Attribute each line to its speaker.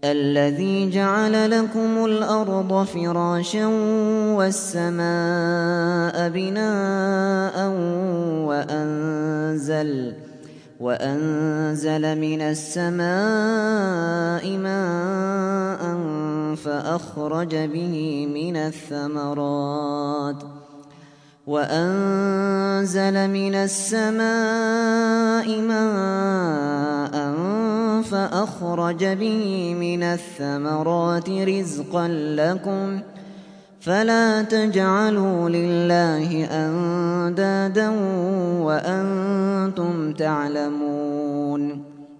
Speaker 1: الذي جعل لكم الأرض فراشا والسماء بناء وأنزل من السماء ماء فأخرج به من الثمرات رزقا لكم فلا تجعلوا لله أندادا وأنتم تعلمون